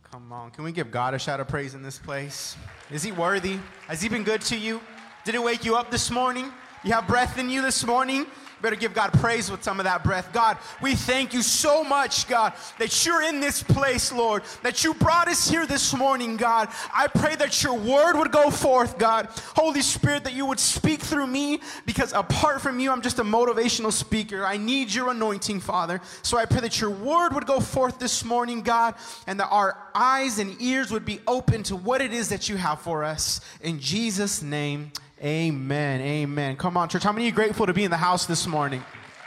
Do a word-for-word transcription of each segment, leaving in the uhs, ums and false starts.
Come on. Can we give God a shout of praise in this place? Is he worthy? Has he been good to you? Did it wake you up this morning? You have breath in you this morning? Better give God praise with some of that breath. God, we thank you so much, God, that you're in this place, Lord, that you brought us here this morning, God. I pray that your word would go forth, God. Holy Spirit, that you would speak through me, because apart from you, I'm just a motivational speaker. I need your anointing, Father. So I pray that your word would go forth this morning, God, and that our eyes and ears would be open to what it is that you have for us. In Jesus' name, amen. Amen. Come on, church. How many of you are grateful to be in the house this morning?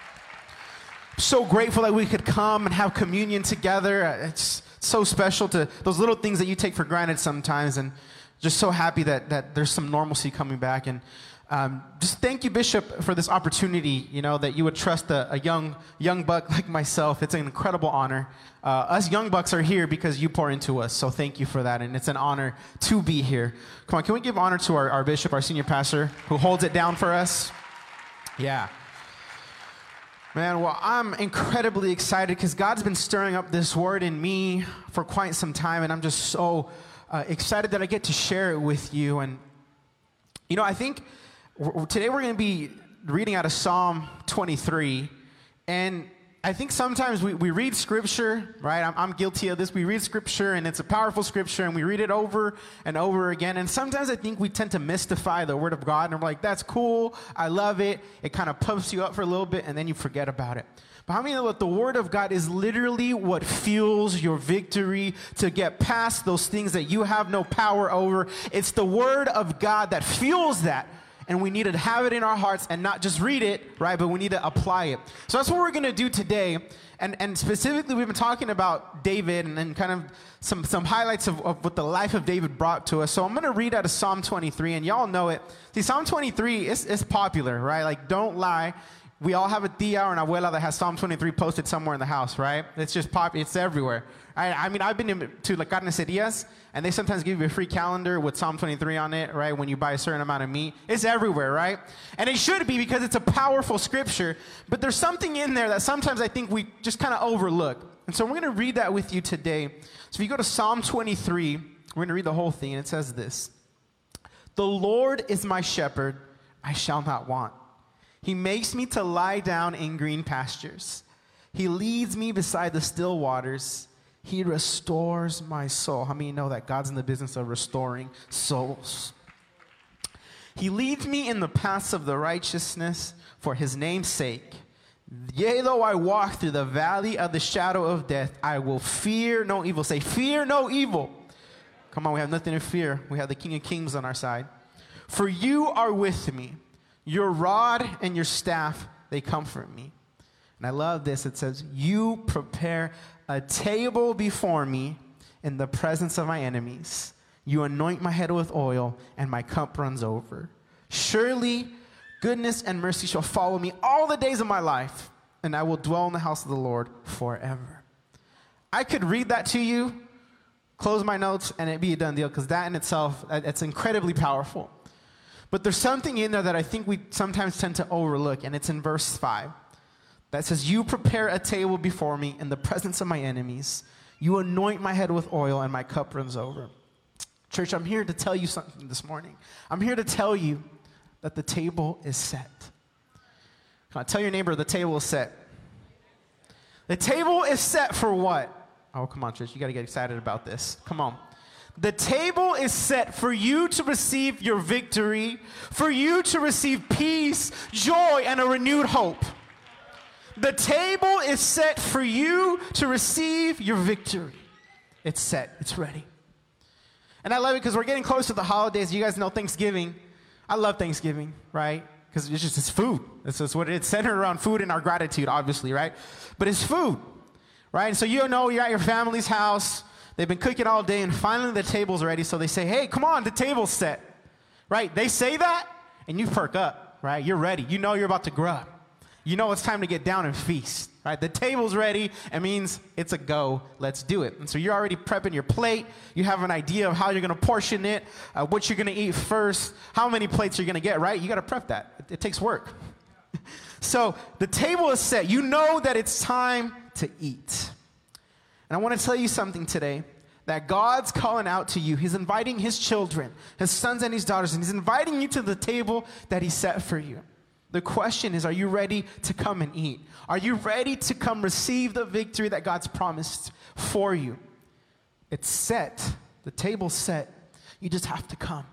So grateful that we could come and have communion together. It's so special, to those little things that you take for granted sometimes, and just so happy that that there's some normalcy coming back. And um, just thank you, Bishop, for this opportunity, you know, that you would trust a, a young young buck like myself. It's an incredible honor. Uh, us young bucks are here because you pour into us, so thank you for that, and it's an honor to be here. Come on, can we give honor to our, our bishop, our senior pastor, who holds it down for us? Yeah. Man, well, I'm incredibly excited because God's been stirring up this word in me for quite some time, and I'm just so uh, excited that I get to share it with you. And, you know, I think w- today we're going to be reading out of Psalm twenty-three, and I think sometimes we, we read scripture, right? I'm, I'm guilty of this. We read scripture, and it's a powerful scripture, and we read it over and over again. And sometimes I think we tend to mystify the word of God, and we're like, that's cool. I love it. It kind of puffs you up for a little bit, and then you forget about it. But how many know that the word of God is literally what fuels your victory to get past those things that you have no power over? It's the word of God that fuels that. And we need to have it in our hearts and not just read it, right? But we need to apply it. So that's what we're going to do today. And and specifically, we've been talking about David and then kind of some, some highlights of, of what the life of David brought to us. So I'm going to read out of Psalm twenty-three, and y'all know it. See, Psalm twenty-three is, is popular, right? Like, don't lie. We all have a tia or an abuela that has Psalm twenty-three posted somewhere in the house, right? It's just pop. It's everywhere. I, I mean, I've been in, to like carnicerias, and they sometimes give you a free calendar with Psalm twenty-three on it, right? When you buy a certain amount of meat. It's everywhere, right? And it should be, because it's a powerful scripture. But there's something in there that sometimes I think we just kind of overlook. And so we're going to read that with you today. So if you go to Psalm twenty-three, we're going to read the whole thing, and it says this: "The Lord is my shepherd, I shall not want. He makes me to lie down in green pastures. He leads me beside the still waters. He restores my soul." How many know that God's in the business of restoring souls? "He leads me in the paths of the righteousness for his name's sake. Yea, though I walk through the valley of the shadow of death, I will fear no evil." Say, fear no evil. Come on, we have nothing to fear. We have the King of Kings on our side. "For you are with me. Your rod and your staff, they comfort me." And I love this. It says, "You prepare a table before me in the presence of my enemies. You anoint my head with oil, and my cup runs over. Surely goodness and mercy shall follow me all the days of my life, and I will dwell in the house of the Lord forever." I could read that to you, close my notes, and it'd be a done deal, because that in itself, it's incredibly powerful. But there's something in there that I think we sometimes tend to overlook, and it's in verse five. That says, "You prepare a table before me in the presence of my enemies. You anoint my head with oil, and my cup runs over." Church, I'm here to tell you something this morning. I'm here to tell you that the table is set. Come on, tell your neighbor the table is set. The table is set for what? Oh, come on, church. You got to get excited about this. Come on. The table is set for you to receive your victory, for you to receive peace, joy, and a renewed hope. The table is set for you to receive your victory. It's set. It's ready. And I love it because we're getting close to the holidays. You guys know Thanksgiving. I love Thanksgiving, right? Because it's just, it's food. It's just what it's centered around food and our gratitude, obviously, right? But it's food, right? And so you know you're at your family's house. They've been cooking all day, and finally the table's ready. So they say, "Hey, come on, the table's set," right? They say that, and you perk up, right? You're ready. You know you're about to grub. You know it's time to get down and feast, right? The table's ready. It means it's a go. Let's do it. And so you're already prepping your plate. You have an idea of how you're going to portion it, uh, what you're going to eat first, how many plates you're going to get, right? You got to prep that. It, it takes work. So the table is set. You know that it's time to eat. And I want to tell you something today, that God's calling out to you. He's inviting his children, his sons and his daughters, and he's inviting you to the table that he set for you. The question is, are you ready to come and eat? Are you ready to come receive the victory that God's promised for you? It's set. The table's set. You just have to come.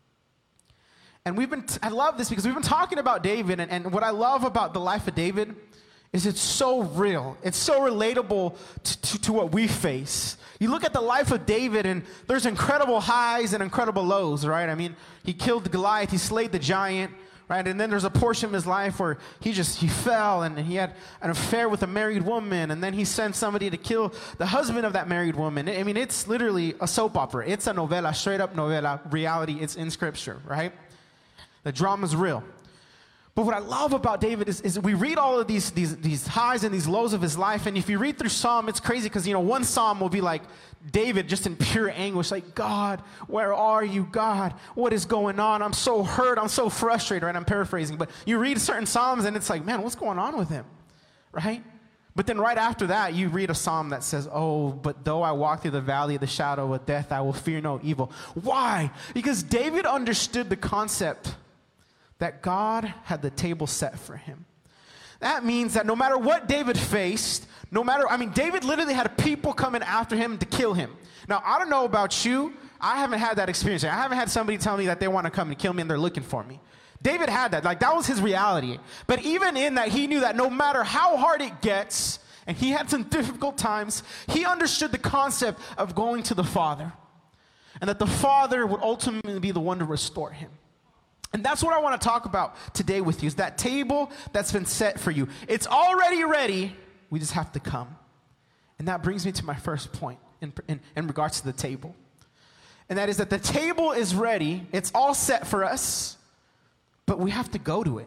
And we've been, t- I love this because we've been talking about David, and, and what I love about the life of David is it's so real. It's so relatable to, to, to what we face. You look at the life of David, and there's incredible highs and incredible lows, right? I mean, he killed Goliath, he slayed the giant, right? And then there's a portion of his life where he just, he fell, and he had an affair with a married woman, and then he sent somebody to kill the husband of that married woman. I mean, it's literally a soap opera. It's a novela, straight up novela, reality. It's in Scripture, right? The drama's real. But what I love about David is, is we read all of these, these, these highs and these lows of his life, and if you read through Psalm, it's crazy because, you know, one Psalm will be like David just in pure anguish, like, God, where are you, God? What is going on? I'm so hurt. I'm so frustrated, right? I'm paraphrasing, but you read certain Psalms, and it's like, man, what's going on with him, right? But then right after that, you read a Psalm that says, oh, but though I walk through the valley of the shadow of death, I will fear no evil. Why? Because David understood the concept that God had the table set for him. That means that no matter what David faced, no matter, I mean, David literally had people coming after him to kill him. Now, I don't know about you. I haven't had that experience. I haven't had somebody tell me that they want to come and kill me and they're looking for me. David had that. Like, that was his reality. But even in that, he knew that no matter how hard it gets, and he had some difficult times, he understood the concept of going to the Father, and that the Father would ultimately be the one to restore him. And that's what I want to talk about today with you, is that table that's been set for you. It's already ready. We just have to come. And that brings me to my first point in, in, in regards to the table. And that is that the table is ready. It's all set for us, but we have to go to it.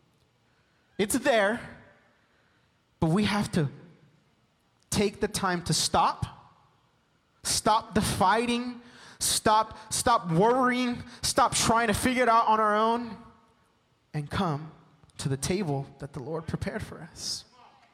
It's there, but we have to take the time to stop, stop the fighting, Stop, stop worrying, stop trying to figure it out on our own, and come to the table that the Lord prepared for us.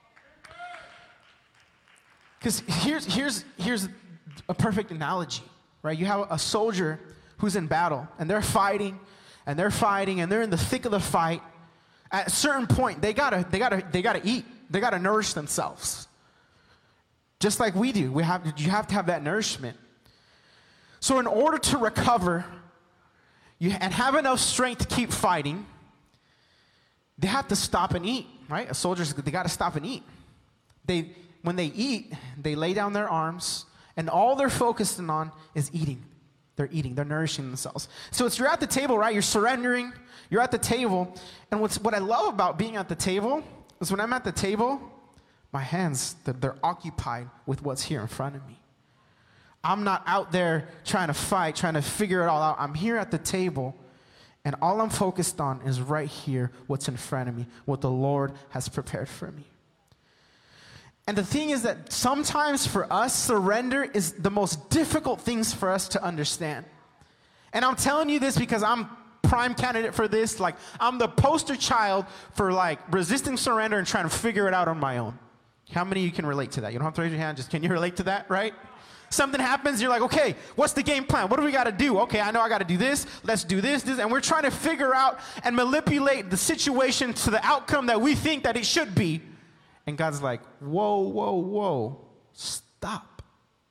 Because here's, here's, here's a perfect analogy, right? You have a soldier who's in battle, and they're fighting, and they're fighting, and they're in the thick of the fight. At a certain point, they gotta, they gotta, they gotta eat. They gotta nourish themselves. Just like we do. We have, you have to have that nourishment. So in order to recover you, and have enough strength to keep fighting, they have to stop and eat, right? A soldier's, they got to stop and eat. They, when they eat, they lay down their arms, and all they're focusing on is eating. They're eating. They're nourishing themselves. So it's, you're at the table, right? You're surrendering. You're at the table. And what's, what I love about being at the table is when I'm at the table, my hands, they're, they're occupied with what's here in front of me. I'm not out there trying to fight, trying to figure it all out. I'm here at the table, and all I'm focused on is right here, what's in front of me, what the Lord has prepared for me. And the thing is that sometimes for us, surrender is the most difficult things for us to understand. And I'm telling you this because I'm prime candidate for this. Like, I'm the poster child for, like, resisting surrender and trying to figure it out on my own. How many of you can relate to that? You don't have to raise your hand. Just, can you relate to that, right? Something happens, you're like, okay, what's the game plan? What do we got to do? Okay, I know I got to do this. Let's do this, this. And we're trying to figure out and manipulate the situation to the outcome that we think that it should be. And God's like, whoa, whoa, whoa. Stop.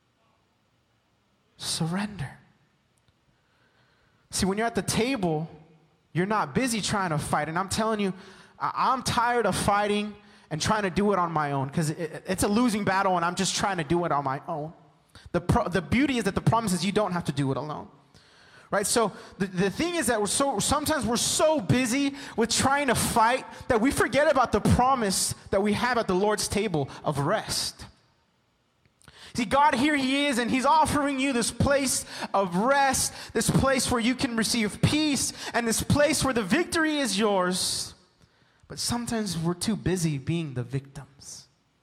Surrender. See, when you're at the table, you're not busy trying to fight. And I'm telling you, I'm tired of fighting and trying to do it on my own, because it, it's a losing battle, and I'm just trying to do it on my own. The, pro- the beauty is that the promise is you don't have to do it alone, right? So the, the thing is that we're so sometimes we're so busy with trying to fight that we forget about the promise that we have at the Lord's table of rest. See, God, here he is, and he's offering you this place of rest, this place where you can receive peace, and this place where the victory is yours. But sometimes we're too busy being the victims.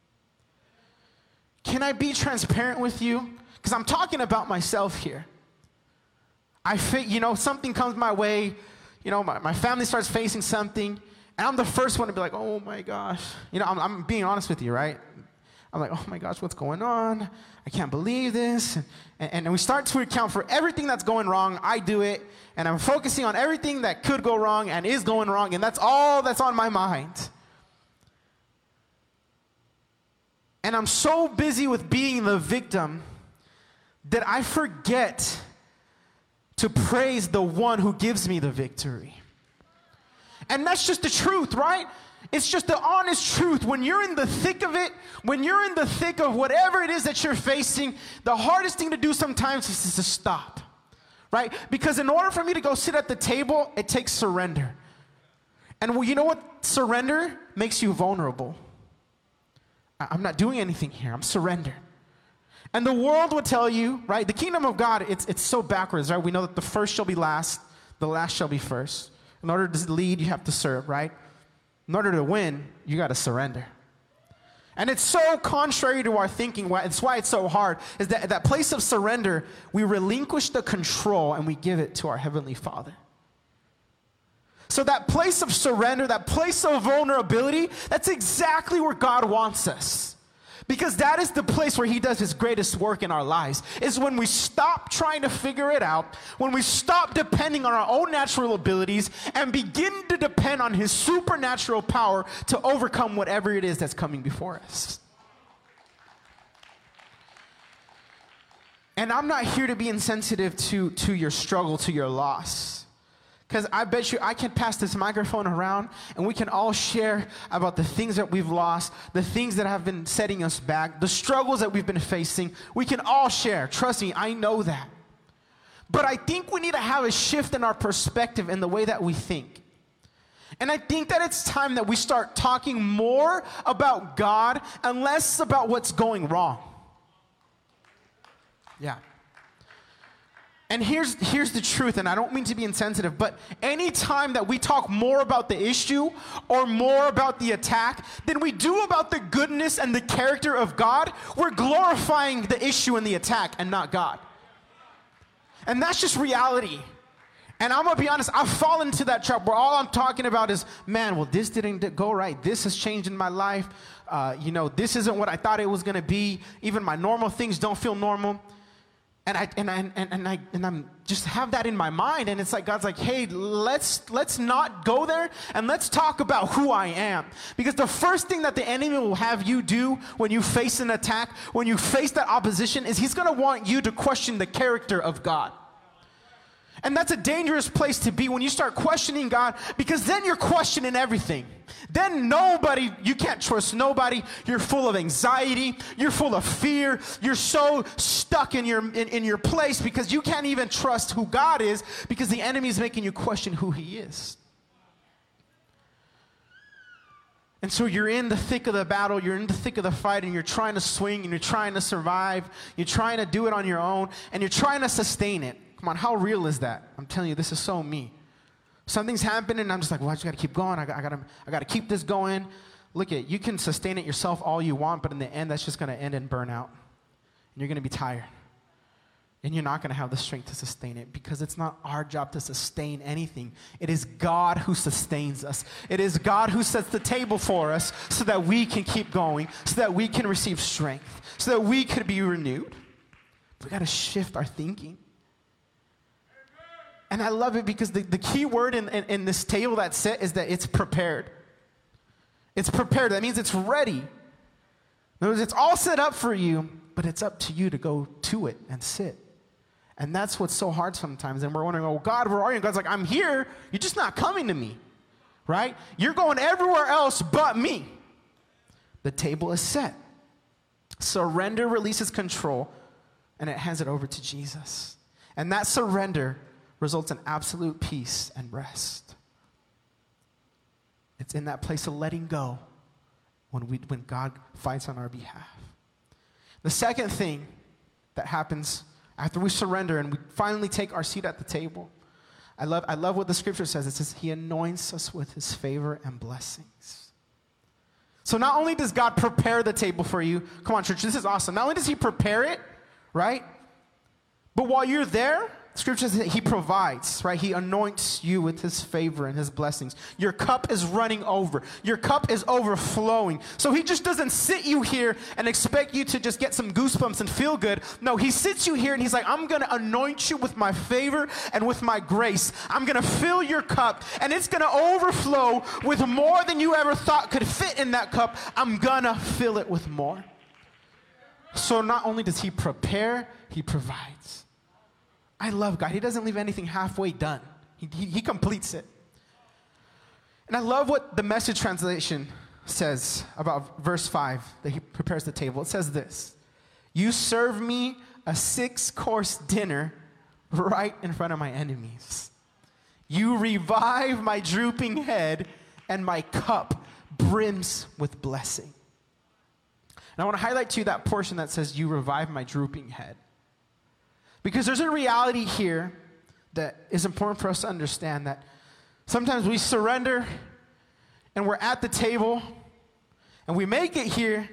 Can I be transparent with you? Because I'm talking about myself here. I think, you know, something comes my way, you know, my, my family starts facing something, and I'm the first one to be like, oh my gosh. You know, I'm, I'm being honest with you, right? I'm like, oh my gosh, what's going on? I can't believe this. And, and we start to account for everything that's going wrong. I do it, and I'm focusing on everything that could go wrong and is going wrong, and that's all that's on my mind. And I'm so busy with being the victim that I forget to praise the one who gives me the victory. And that's just the truth, right? It's just the honest truth. When you're in the thick of it, when you're in the thick of whatever it is that you're facing, the hardest thing to do sometimes is to stop, right? Because in order for me to go sit at the table, it takes surrender. And well, you know what? Surrender makes you vulnerable. I'm not doing anything here. I'm surrendered. And the world would tell you, right? The kingdom of God, it's, it's so backwards, right? We know that the first shall be last, the last shall be first. In order to lead, you have to serve, right? In order to win, you got to surrender. And it's so contrary to our thinking. It's why it's so hard, is that at that place of surrender, we relinquish the control and we give it to our Heavenly Father. So that place of surrender, that place of vulnerability, that's exactly where God wants us. Because that is the place where he does his greatest work in our lives, is when we stop trying to figure it out, when we stop depending on our own natural abilities and begin to depend on his supernatural power to overcome whatever it is that's coming before us. And I'm not here to be insensitive to, to your struggle, to your loss. Because I bet you I can pass this microphone around and we can all share about the things that we've lost, the things that have been setting us back, the struggles that we've been facing. We can all share. Trust me, I know that. But I think we need to have a shift in our perspective in the way that we think. And I think that it's time that we start talking more about God and less about what's going wrong. Yeah. And here's, here's the truth, and I don't mean to be insensitive, but anytime that we talk more about the issue or more about the attack than we do about the goodness and the character of God, we're glorifying the issue and the attack and not God. And that's just reality. And I'm going to be honest, I've fallen into that trap where all I'm talking about is, man, well, this didn't go right. This has changed in my life. Uh, you know, this isn't what I thought it was going to be. Even my normal things don't feel normal. And I and I and, and I and I'm just have that in my mind, and it's like God's like, hey, let's let's not go there, and let's talk about who I am. Because the first thing that the enemy will have you do when you face an attack, when you face that opposition, is he's gonna want you to question the character of God. And that's a dangerous place to be when you start questioning God, because then you're questioning everything. Then nobody, you can't trust nobody. You're full of anxiety. You're full of fear. You're so stuck in your in, in your place because you can't even trust who God is, because the enemy is making you question who he is. And so you're in the thick of the battle, you're in the thick of the fight, and you're trying to swing, and you're trying to survive. You're trying to do it on your own, and you're trying to sustain it. Come on, how real is that? I'm telling you, this is so me. Something's happening, and I'm just like, well, I just got to keep going. I got, I got to, I got to keep this going. Look at, you can sustain it yourself all you want, but in the end, that's just going to end in burnout. And you're going to be tired. And you're not going to have the strength to sustain it, because it's not our job to sustain anything. It is God who sustains us. It is God who sets the table for us so that we can keep going, so that we can receive strength, so that we could be renewed. We got to shift our thinking. And I love it because the, the key word in, in, in this table that's set is that it's prepared. It's prepared. That means it's ready. In other words, it's all set up for you, but it's up to you to go to it and sit. And that's what's so hard sometimes. And we're wondering, oh, God, where are you? And God's like, I'm here. You're just not coming to me, right? You're going everywhere else but me. The table is set. Surrender releases control, and it hands it over to Jesus. And that surrender results in absolute peace and rest. It's in that place of letting go when we when God fights on our behalf. The second thing that happens after we surrender and we finally take our seat at the table, I love, I love what the scripture says. It says he anoints us with his favor and blessings. So not only does God prepare the table for you, come on church, this is awesome. Not only does he prepare it, right? But while you're there, Scripture says that he provides, right? He anoints you with his favor and his blessings. Your cup is running over. Your cup is overflowing. So he just doesn't sit you here and expect you to just get some goosebumps and feel good. No, he sits you here and he's like, I'm going to anoint you with my favor and with my grace. I'm going to fill your cup and it's going to overflow with more than you ever thought could fit in that cup. I'm going to fill it with more. So not only does he prepare, he provides. I love God. He doesn't leave anything halfway done. He, he, he completes it. And I love what the Message translation says about verse five, that he prepares the table. It says this: you serve me a six-course dinner right in front of my enemies. You revive my drooping head, and my cup brims with blessing. And I want to highlight to you that portion that says, you revive my drooping head. Because there's a reality here that is important for us to understand, that sometimes we surrender and we're at the table and we make it here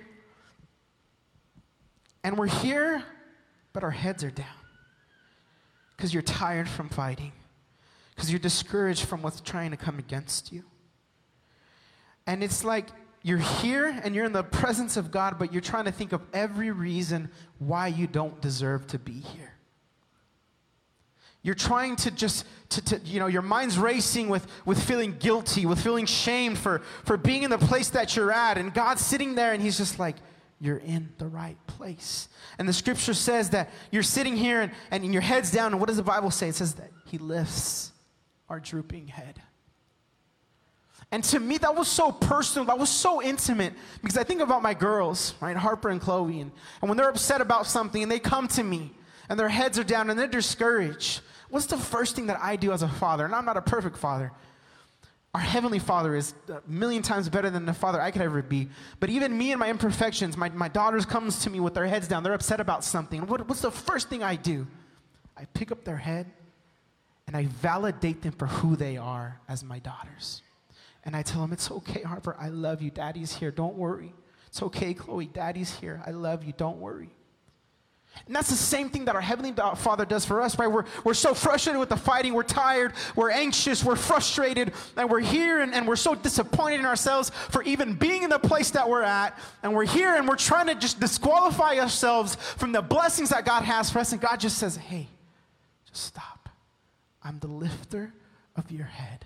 and we're here, but our heads are down because you're tired from fighting, because you're discouraged from what's trying to come against you. And it's like you're here and you're in the presence of God, but you're trying to think of every reason why you don't deserve to be here. You're trying to just, to, to, you know, your mind's racing with, with feeling guilty, with feeling shamed for, for being in the place that you're at. And God's sitting there and he's just like, you're in the right place. And the scripture says that you're sitting here and, and your head's down. And what does the Bible say? It says that he lifts our drooping head. And to me, that was so personal. That was so intimate. Because I think about my girls, right, Harper and Chloe. And, and when they're upset about something and they come to me and their heads are down and they're discouraged, what's the first thing that I do as a father? And I'm not a perfect father. Our Heavenly Father is a million times better than the father I could ever be. But even me and my imperfections, my, my daughters comes to me with their heads down. They're upset about something. What, what's the first thing I do? I pick up their head and I validate them for who they are as my daughters. And I tell them, it's okay, Harper, I love you. Daddy's here, don't worry. It's okay, Chloe, Daddy's here. I love you, don't worry. And that's the same thing that our Heavenly Father does for us, right? We're, we're so frustrated with the fighting. We're tired. We're anxious. We're frustrated. And we're here and, and we're so disappointed in ourselves for even being in the place that we're at. And we're here and we're trying to just disqualify ourselves from the blessings that God has for us. And God just says, hey, just stop. I'm the lifter of your head.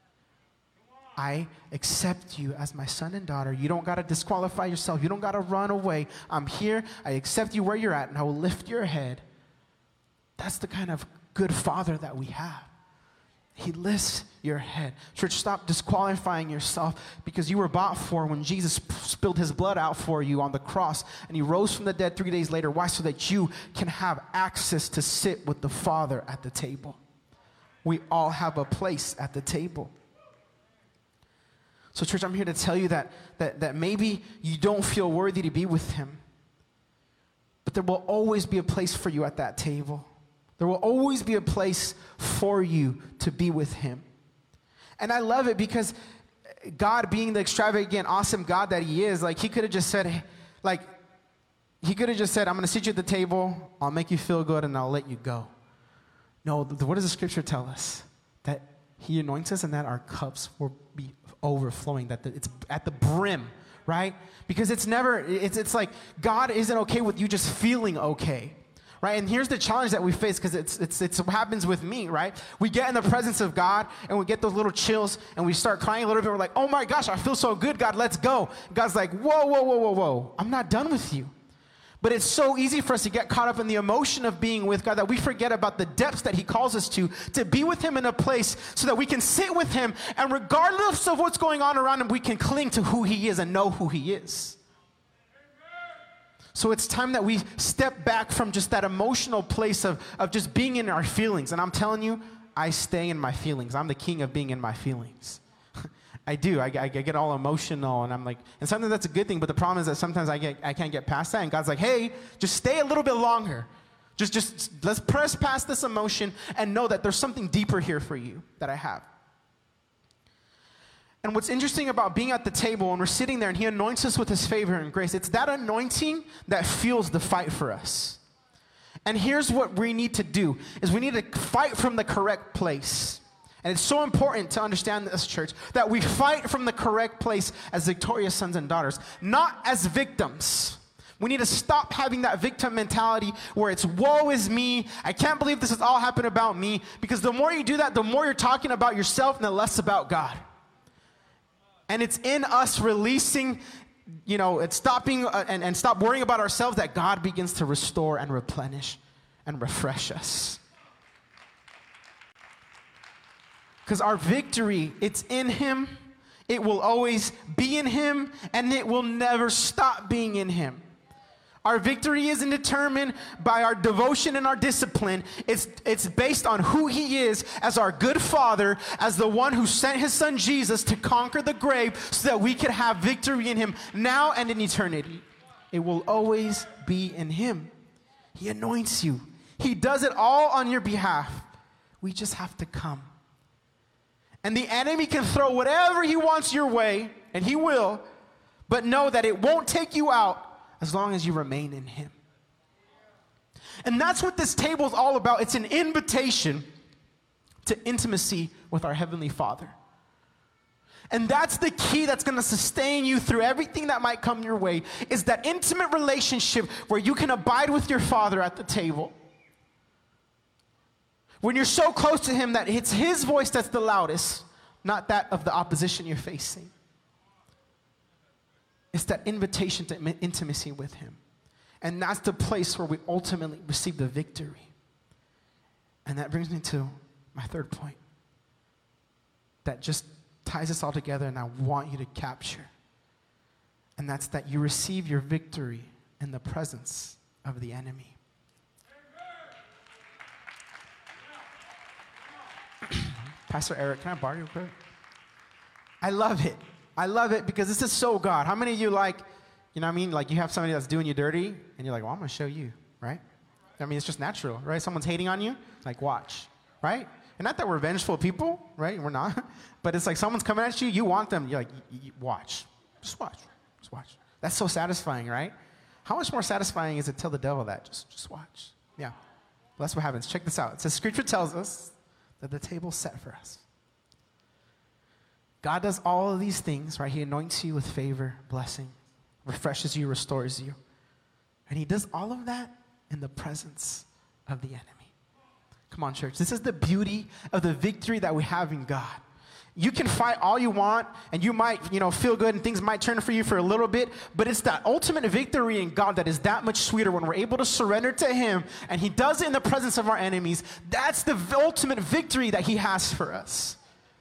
I accept you as my son and daughter. You don't got to disqualify yourself. You don't got to run away. I'm here. I accept you where you're at, and I will lift your head. That's the kind of good father that we have. He lifts your head. Church, stop disqualifying yourself, because you were bought for when Jesus spilled his blood out for you on the cross, and he rose from the dead three days later. Why? So that you can have access to sit with the Father at the table. We all have a place at the table. So church, I'm here to tell you that, that, that maybe you don't feel worthy to be with him, but there will always be a place for you at that table. There will always be a place for you to be with him. And I love it because God, being the extravagant, awesome God that he is, like he could have just said, like, he could have just said, I'm going to sit you at the table, I'll make you feel good, and I'll let you go. No, what does the scripture tell us? That he anoints us and that our cups will be overflowing, that the, it's at the brim, right? Because it's never, it's, it's like God isn't okay with you just feeling okay, right? And here's the challenge that we face, because it's, it's, it's what happens with me, right? We get in the presence of God and we get those little chills and we start crying a little bit. We're like, oh my gosh, I feel so good, God, let's go. God's like, whoa, whoa, whoa, whoa, whoa. I'm not done with you. But it's so easy for us to get caught up in the emotion of being with God that we forget about the depths that he calls us to, to be with him in a place so that we can sit with him, and regardless of what's going on around him, we can cling to who he is and know who he is. So it's time that we step back from just that emotional place of, of just being in our feelings. And I'm telling you, I stay in my feelings. I'm the king of being in my feelings. I do. I, I get all emotional, and I'm like, and sometimes that's a good thing, but the problem is that sometimes I get, I can't get past that, and God's like, hey, just stay a little bit longer. Just, just let's press past this emotion and know that there's something deeper here for you that I have. And what's interesting about being at the table, and we're sitting there, and he anoints us with his favor and grace, it's that anointing that fuels the fight for us. And here's what we need to do, is we need to fight from the correct place. And it's so important to understand this, church, that we fight from the correct place as victorious sons and daughters, not as victims. We need to stop having that victim mentality where it's woe is me. I can't believe this has all happened about me. Because the more you do that, the more you're talking about yourself and the less about God. And it's in us releasing, you know, it's stopping uh, and, and stop worrying about ourselves that God begins to restore and replenish and refresh us. Because our victory, it's in Him. It will always be in Him, and it will never stop being in Him. Our victory isn't determined by our devotion and our discipline. It's, it's based on who He is as our good Father, as the one who sent His Son Jesus to conquer the grave so that we could have victory in Him now and in eternity. It will always be in Him. He anoints you. He does it all on your behalf. We just have to come. And the enemy can throw whatever he wants your way, and he will, but know that it won't take you out as long as you remain in Him. And that's what this table is all about. It's an invitation to intimacy with our Heavenly Father. And that's the key that's going to sustain you through everything that might come your way, is that intimate relationship where you can abide with your Father at the table. When you're so close to Him that it's His voice that's the loudest, not that of the opposition you're facing. It's that invitation to intimacy with Him. And that's the place where we ultimately receive the victory. And that brings me to my third point that just ties us all together, and I want you to capture. And that's that you receive your victory in the presence of the enemy. Pastor Eric, can I borrow you quick? I love it. I love it because this is so God. How many of you like, you know what I mean? Like you have somebody that's doing you dirty and you're like, well, I'm going to show you, right? I mean, it's just natural, right? Someone's hating on you, like watch, right? And not that we're vengeful people, right? We're not. But it's like someone's coming at you, you want them, you're like, y- y- watch. Just watch. Just watch. That's so satisfying, right? How much more satisfying is it to tell the devil that? Just, just watch. Yeah. Well, that's what happens. Check this out. It says, Scripture tells us that the table's set for us. God does all of these things, right? He anoints you with favor, blessing, refreshes you, restores you. And He does all of that in the presence of the enemy. Come on, church. This is the beauty of the victory that we have in God. You can fight all you want, and you might, you know, feel good, and things might turn for you for a little bit, but it's that ultimate victory in God that is that much sweeter when we're able to surrender to Him, and He does it in the presence of our enemies. That's the ultimate victory that He has for us.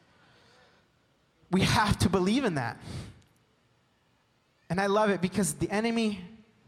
We have to believe in that. And I love it because the enemy,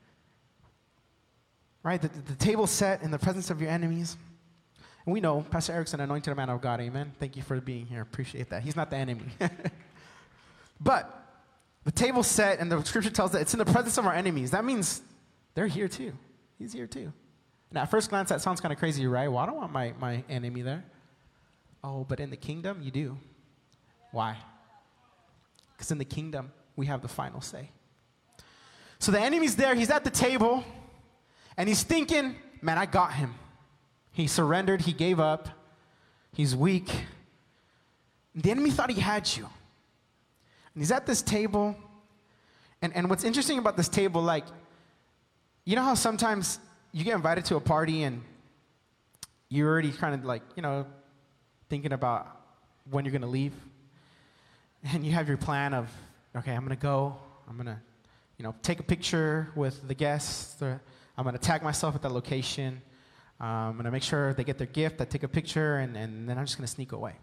right, the, the table set in the presence of your enemies. And we know Pastor Eric's an anointed man of God, amen? Thank you for being here. Appreciate that. He's not the enemy. But the table's set, and the Scripture tells that it's in the presence of our enemies. That means they're here too. He's here too. And at first glance, that sounds kind of crazy, right? Well, I don't want my, my enemy there. Oh, but in the kingdom, you do. Why? Because in the kingdom, we have the final say. So the enemy's there. He's at the table, and he's thinking, man, I got him. He surrendered. He gave up. He's weak. The enemy thought he had you. And he's at this table. And, and what's interesting about this table, like, you know how sometimes you get invited to a party and you're already kind of like, you know, thinking about when you're going to leave? And you have your plan of, okay, I'm going to go. I'm going to, you know, take a picture with the guests. Or I'm going to tag myself at that location. Um, I'm going to make sure they get their gift. I take a picture, and, and then I'm just going to sneak away.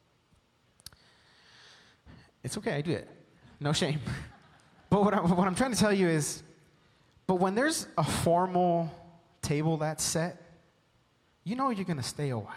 It's okay. I do it. No shame. But what, I, what I'm trying to tell you is, but when there's a formal table that's set, you know you're going to stay a while.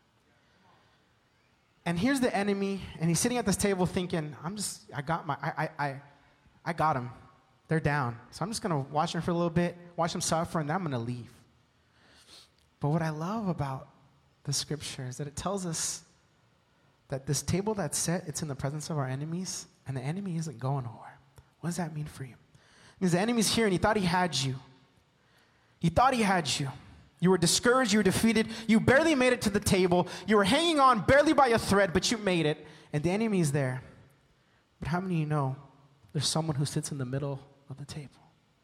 And here's the enemy, and he's sitting at this table thinking, I'm just, I got my, I, I, I, I got them. They're down. So I'm just going to watch them for a little bit, watch them suffer, and then I'm going to leave. But what I love about the Scripture is that it tells us that this table that's set, it's in the presence of our enemies, and the enemy isn't going nowhere. What does that mean for you? It means the enemy's here, and he thought he had you. He thought he had you. You were discouraged, you were defeated, you barely made it to the table, you were hanging on barely by a thread, but you made it, and the enemy is there. But how many of you know there's someone who sits in the middle of the table?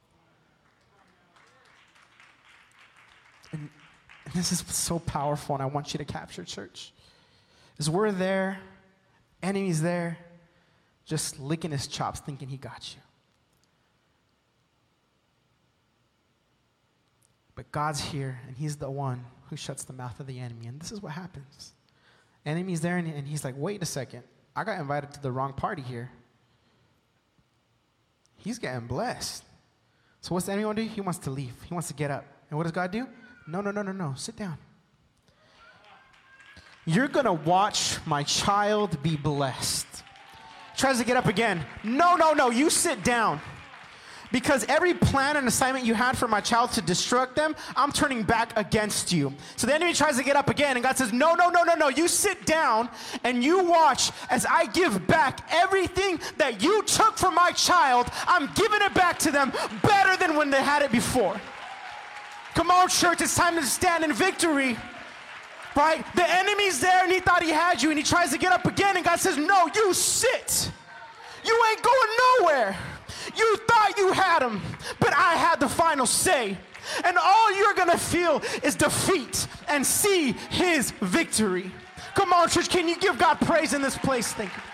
And, and this is so powerful, and I want you to capture, church. Is we're there, enemy's there, just licking his chops, thinking he got you. But God's here, and he's the one who shuts the mouth of the enemy. And this is what happens. Enemy's there, and, and he's like, wait a second. I got invited to the wrong party here. He's getting blessed. So what's the enemy want to do? He wants to leave. He wants to get up. And what does God do? No, no, no, no, no. Sit down. You're going to watch my child be blessed. Tries to get up again. No, no, no. You sit down. Because every plan and assignment you had for my child to destruct them, I'm turning back against you. So the enemy tries to get up again, and God says, no, no, no, no, no. You sit down, and you watch as I give back everything that you took from my child. I'm giving it back to them better than when they had it before. Come on, church. It's time to stand in victory. Right? The enemy's there, and he thought he had you, and he tries to get up again, and God says, no, you sit. You ain't going nowhere. You thought you had him, but I had the final say. And all you're going to feel is defeat and see his victory. Come on, church, can you give God praise in this place? Thank you.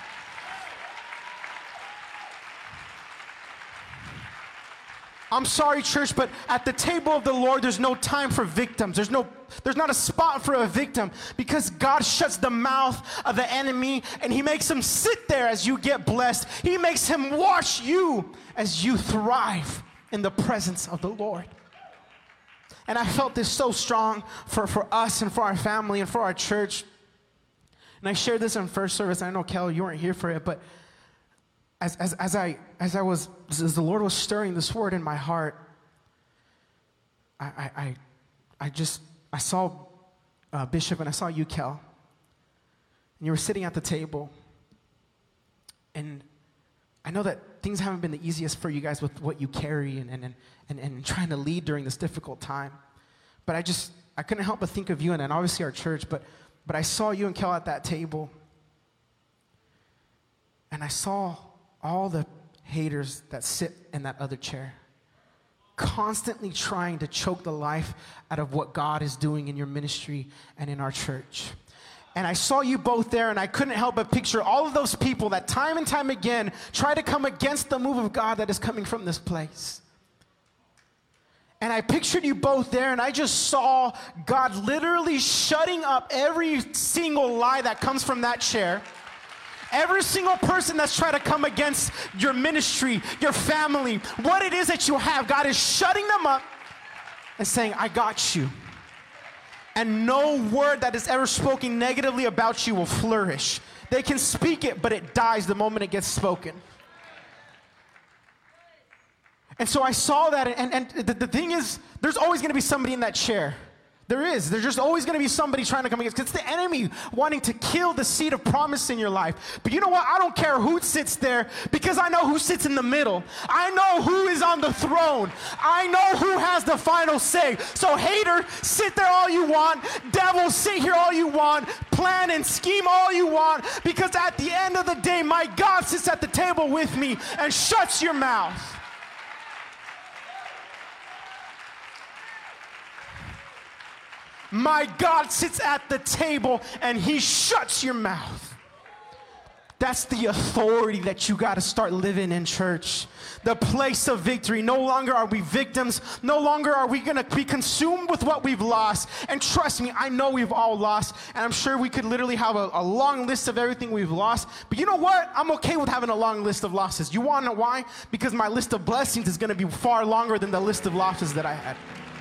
I'm sorry, church, but at the table of the Lord, there's no time for victims. There's no, there's not a spot for a victim, because God shuts the mouth of the enemy, and he makes him sit there as you get blessed. He makes him watch you as you thrive in the presence of the Lord. And I felt this so strong for, for us and for our family and for our church. And I shared this in first service. I know, Kelly, you weren't here for it, but As, as, as, I, as I was, as the Lord was stirring this word in my heart, I, I, I, I just, I saw uh, Bishop, and I saw you, Kel, and you were sitting at the table, and I know that things haven't been the easiest for you guys with what you carry and, and, and, and trying to lead during this difficult time, but I just, I couldn't help but think of you, and, and obviously our church, but, but I saw you and Kel at that table, and I saw all the haters that sit in that other chair, constantly trying to choke the life out of what God is doing in your ministry and in our church. And I saw you both there, and I couldn't help but picture all of those people that time and time again try to come against the move of God that is coming from this place. And I pictured you both there, and I just saw God literally shutting up every single lie that comes from that chair. Every single person that's trying to come against your ministry, your family, what it is that you have, God is shutting them up and saying, I got you. And no word that is ever spoken negatively about you will flourish. They can speak it, but it dies the moment it gets spoken. And so I saw that, and, and the, the thing is, there's always going to be somebody in that chair. There is. There's just always going to be somebody trying to come against. It's the enemy wanting to kill the seed of promise in your life. But you know what? I don't care who sits there, because I know who sits in the middle. I know who is on the throne. I know who has the final say. So hater, sit there all you want. Devil, sit here all you want. Plan and scheme all you want. Because at the end of the day, my God sits at the table with me and shuts your mouth. My God sits at the table and he shuts your mouth. That's the authority that you got to start living in, church. The place of victory. No longer are we victims. No longer are we going to be consumed with what we've lost. And trust me, I know we've all lost. And I'm sure we could literally have a, a long list of everything we've lost. But you know what? I'm okay with having a long list of losses. You want to know why? Because my list of blessings is going to be far longer than the list of losses that I had.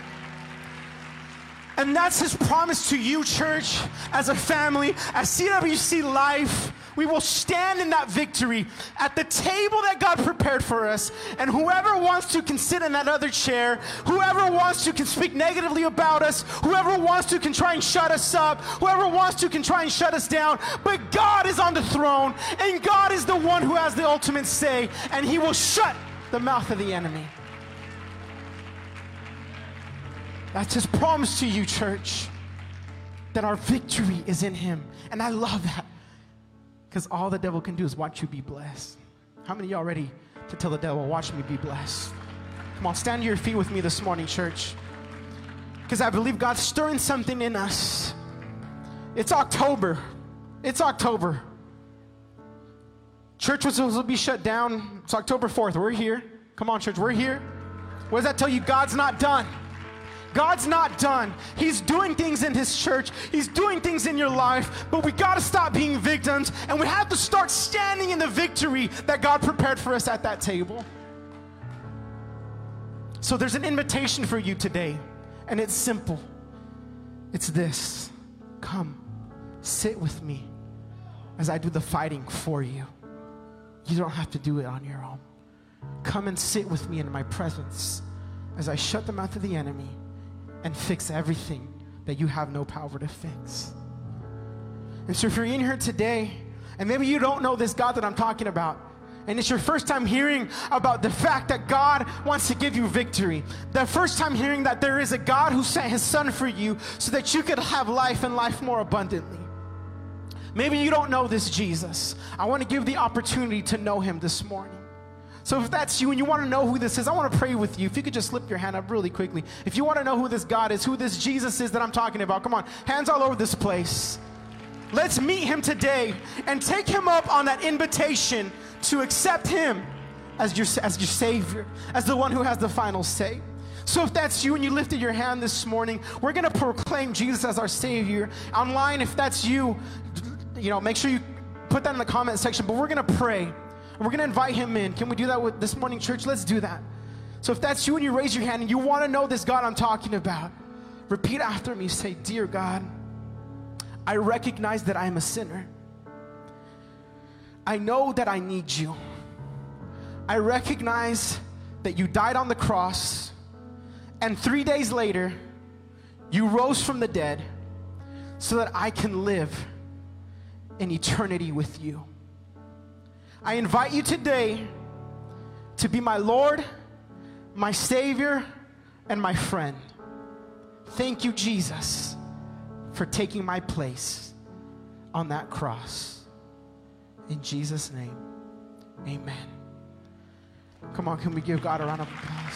And that's his promise to you, church, as a family, as C W C Life. We will stand in that victory at the table that God prepared for us. And whoever wants to can sit in that other chair. Whoever wants to can speak negatively about us. Whoever wants to can try and shut us up. Whoever wants to can try and shut us down. But God is on the throne, and God is the one who has the ultimate say, and he will shut the mouth of the enemy. That's his promise to you, church, that our victory is in him. And I love that, because all the devil can do is watch you be blessed. How many of y'all ready to tell the devil, watch me be blessed? Come on, stand to your feet with me this morning, church, because I believe God's stirring something in us. It's October. It's October. Church was supposed to be shut down. It's October fourth. We're here. Come on, church, we're here. What does that tell you? God's not done. God's not done. He's doing things in his church. He's doing things in your life, but we got to stop being victims, and we have to start standing in the victory that God prepared for us at that table. So there's an invitation for you today, and it's simple. It's this: come, sit with me as I do the fighting for you. You don't have to do it on your own. Come and sit with me in my presence as I shut the mouth of the enemy and fix everything that you have no power to fix. And so if you're in here today, and maybe you don't know this God that I'm talking about, and it's your first time hearing about the fact that God wants to give you victory, the first time hearing that there is a God who sent his son for you so that you could have life and life more abundantly. Maybe you don't know this Jesus. I want to give the opportunity to know him this morning. So if that's you and you want to know who this is, I want to pray with you. If you could just slip your hand up really quickly. If you want to know who this God is, who this Jesus is that I'm talking about, come on, hands all over this place. Let's meet him today and take him up on that invitation to accept him as your, as your Savior, as the one who has the final say. So if that's you and you lifted your hand this morning, we're going to proclaim Jesus as our Savior. Online, if that's you, you know, make sure you put that in the comment section, but we're going to pray. We're going to invite him in. Can we do that with this morning, church? Let's do that. So if that's you and you raise your hand and you want to know this God I'm talking about, repeat after me. Say, dear God, I recognize that I am a sinner. I know that I need you. I recognize that you died on the cross, and three days later, you rose from the dead so that I can live in eternity with you. I invite you today to be my Lord, my Savior, and my friend. Thank you, Jesus, for taking my place on that cross. In Jesus' name, amen. Come on, can we give God a round of applause?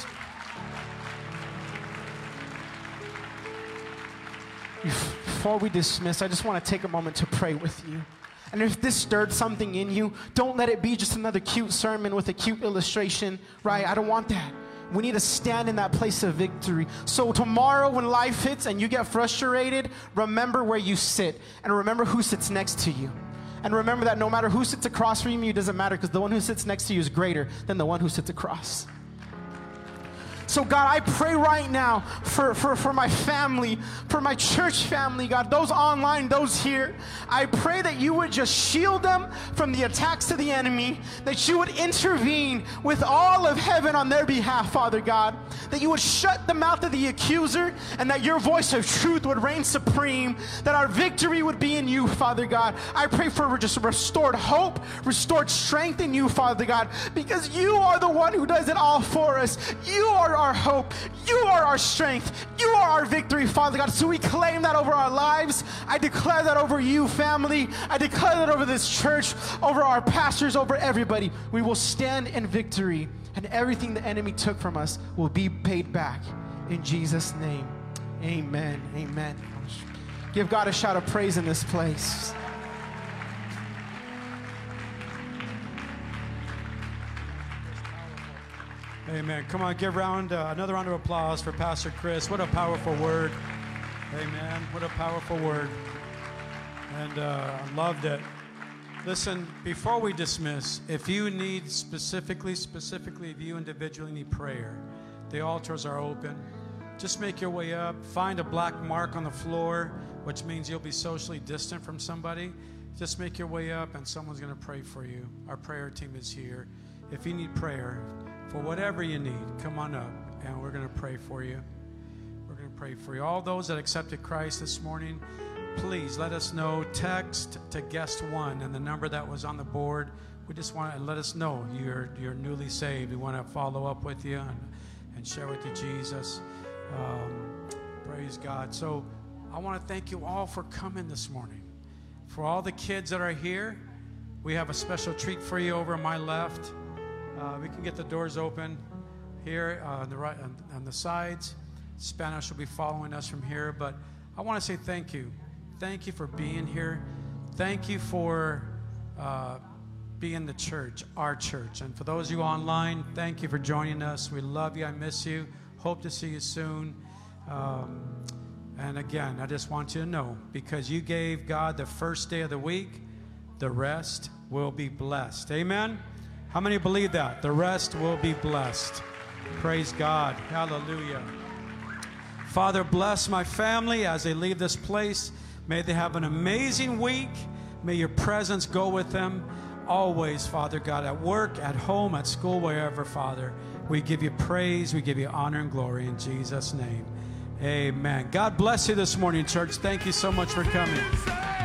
Before we dismiss, I just want to take a moment to pray with you. And if this stirred something in you, don't let it be just another cute sermon with a cute illustration, right? I don't want that. We need to stand in that place of victory. So tomorrow when life hits and you get frustrated, remember where you sit and remember who sits next to you. And remember that no matter who sits across from you, it doesn't matter, because the one who sits next to you is greater than the one who sits across. So God, I pray right now for, for, for my family, for my church family, God, those online, those here. I pray that you would just shield them from the attacks of the enemy, that you would intervene with all of heaven on their behalf, Father God, that you would shut the mouth of the accuser, and that your voice of truth would reign supreme, that our victory would be in you, Father God. I pray for just restored hope, restored strength in you, Father God, because you are the one who does it all for us. You are our hope. You are our strength. You are our victory, Father God. So we claim that over our lives. I declare that over you, family. I declare that over this church, over our pastors, over everybody. We will stand in victory, and everything the enemy took from us will be paid back. In Jesus' name, amen. Amen. Give God a shout of praise in this place. Amen. Come on, give round uh, another round of applause for Pastor Chris. What a powerful word. Amen. What a powerful word. And uh, I loved it. Listen, before we dismiss, if you need specifically, specifically, if you individually need prayer, the altars are open. Just make your way up. Find a black mark on the floor, which means you'll be socially distant from somebody. Just make your way up, and someone's going to pray for you. Our prayer team is here. If you need prayer, for whatever you need, come on up, and we're going to pray for you. We're going to pray for you. All those that accepted Christ this morning, please let us know. Text to guest one and the number that was on the board. We just want to let us know you're you're newly saved. We want to follow up with you and, and share with you Jesus. Um, Praise God. So I want to thank you all for coming this morning. For all the kids that are here, we have a special treat for you over on my left. Uh, we can get the doors open here uh, on the right, on, on the sides. Spanish will be following us from here. But I want to say thank you. Thank you for being here. Thank you for uh, being the church, our church. And for those of you online, thank you for joining us. We love you. I miss you. Hope to see you soon. Um, and again, I just want you to know, because you gave God the first day of the week, the rest will be blessed. Amen? How many believe that? The rest will be blessed. Praise God. Hallelujah. Father, bless my family as they leave this place. May they have an amazing week. May your presence go with them always, Father God, at work, at home, at school, wherever, Father. We give you praise. We give you honor and glory in Jesus' name. Amen. God bless you this morning, church. Thank you so much for coming.